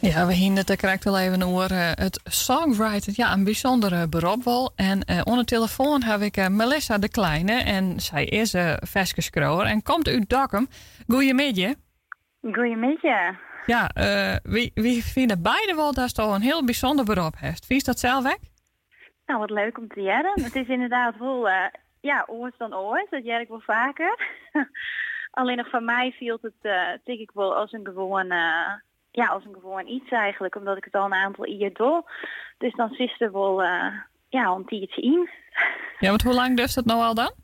Ja, we hinden het krijgt wel even over het songwriter. Ja, een bijzondere beroep wel. En onder de telefoon heb ik Melissa de Kleine. En zij is verskeskrower en komt uit Dokkum. Goeiemiddag. Goeiemiddag. Ja, wie vinden beide wel dat je een heel bijzonder beroep hebt? Wie is dat zelf weg? Nou, wat leuk om te horen. Het is inderdaad wel, oors dan oors. Dat jij ik wel vaker. Alleen nog van mij viel het, denk ik wel, als een gewoon iets eigenlijk. Omdat ik het al een aantal jaar doe. Dus dan zit er wel, een tiertje in. Ja, want hoe lang dus dat nou al dan?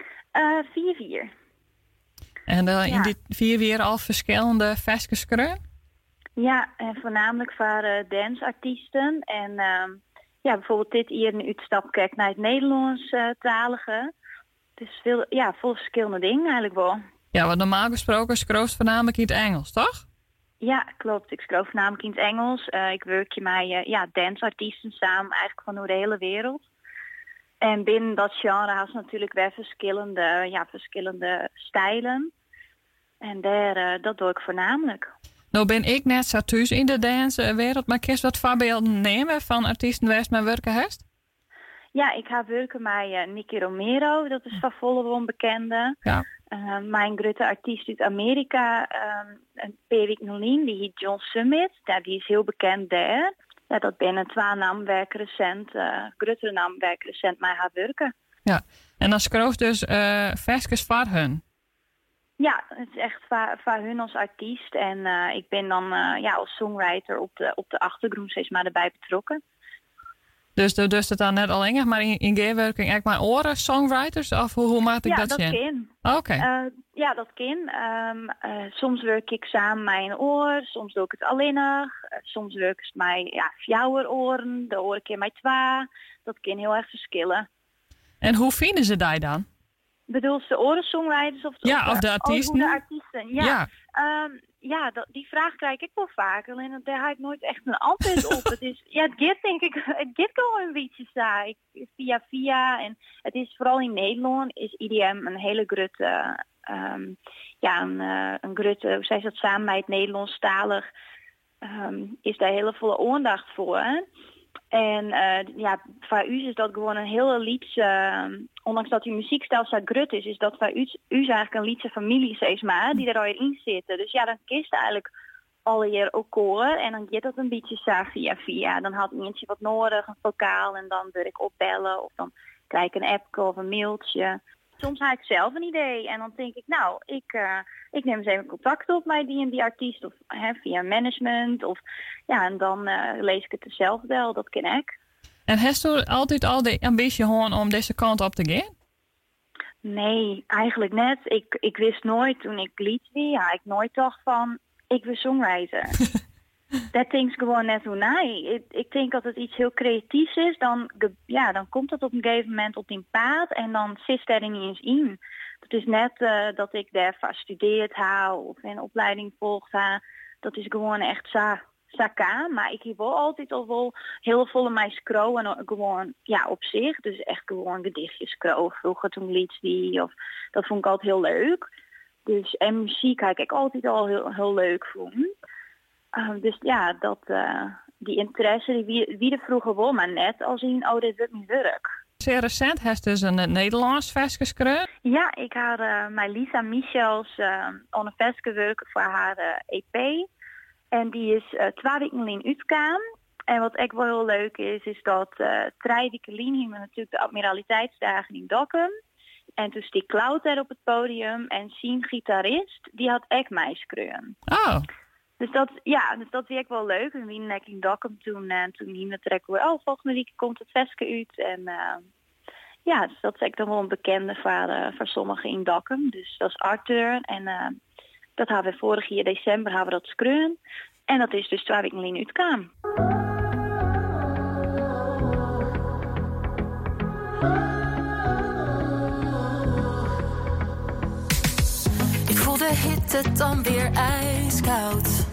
4. En in die 4 weer al verschillende verskeskreun? Ja, en voornamelijk voor danceartiesten. En bijvoorbeeld dit hier een uitstap kijk naar het Nederlands-talige. Dus veel verschillende dingen eigenlijk wel. Ja, want normaal gesproken schroeft voornamelijk in het Engels, toch? Ja, klopt. Ik schreef voornamelijk in het Engels. Ik werk met danceartiesten samen eigenlijk van door de hele wereld. En binnen dat genre had ze natuurlijk weer verschillende stijlen. En dat doe ik voornamelijk. Nou ben ik net zo thuis in de dancewereld, maar kun je wat voorbeelden nemen van artiesten waar je met werken hebt? Ja, ik ga werken met Nicky Romero, dat is van volle onbekende. Ja. Mijn grote artiest uit Amerika, een paar weken geleden, die heet John Summit. Die is heel bekend daar. Ja, dat ben 2 naamwerken recent, grotere naamwerken recent mij gaan werken. Ja, en dan schreef dus verskes voor hun? Ja, het is echt voor hun als artiest. En ik ben dan als songwriter op de achtergrond steeds maar erbij betrokken. Dus het dan net alleen maar in gearwerking echt maar oren songwriters? Of hoe maak ik dat zien? Ja, dat kan. Oké. Dat kan. Soms werk ik samen met een oor, soms doe ik het alleen nog. Soms werk ik met 4 oren, de oren keer met 2. Dat kan heel erg verschillen. En hoe vinden ze die dan? Bedoel je de orensongwriters of de artiesten? De artiesten, ja. Die vraag krijg ik wel vaker. En daar heb ik nooit echt een antwoord op. Het is, het gaat denk ik, het gaat gewoon een beetje saai. Via. En het is vooral in Nederland is IDM een hele grote, een grote, hoe zei ze dat samen met het Nederlandstalig, is daar hele volle aandacht voor. En voor u is dat gewoon een hele liedje, ondanks dat uw muziekstijl zo grut is dat voor u eigenlijk een liedje familie, zeg maar, die er al in zitten. Dus ja, dan kiest eigenlijk alle jaar ook koor en dan gaat dat een beetje zo via. Dan had eentje wat nodig, een vocaal en dan wil ik opbellen of dan krijg ik een app of een mailtje. Soms heb ik zelf een idee en dan denk ik, nou, ik neem eens even contact op met die artiest of via management of en dan lees ik het er zelf wel, dat ken ik. En heeft u altijd al de ambitie gewoon om deze kant op te gaan? Nee, eigenlijk net. Ik wist nooit toen ik lied wie, ik nooit dacht van, ik wil songwriter. Dat denk gewoon net hoe nee. Ik denk dat het iets heel creatiefs is. Dan komt het op een gegeven moment op die paad en dan zit er niet eens in. Het is net dat ik daar gestudeerd heb of een opleiding volgt. Dat is gewoon echt saka. Maar ik heb wel altijd al wel heel veel in mijn scroll en gewoon op zich. Dus echt gewoon gedichtjes scroll. Vroeger toen lied die of dat vond ik altijd heel leuk. Dus en muziek heb ik altijd al heel leuk vonden. Dus ja, die interesse, wie er vroeger wel, maar net als in, dit wordt niet werk. Zeer recent heeft dus een Nederlands verskeskreun. Ja, ik had mijn Lisa Michels aan een verske voor haar EP. En die is 2 weken in uitkwam. En wat echt wel heel leuk is dat 3 weken hebben we natuurlijk de Admiraliteitsdagen in Dokkum. En toen stiek Cloud daar op het podium en zijn gitarist, die had echt mij skreun. Oh. Dus dat vind ik wel leuk. En wie in Dokkum toen hing het direct weer, volgende week komt het veske uit. En dus dat is echt dan wel een bekende voor sommigen in Dokkum. Dus dat is Arthur. En dat hebben we vorig jaar december dat skreun. En dat is dus 2 weken in uitkwam. Ik voel de hitte dan weer ijskoud.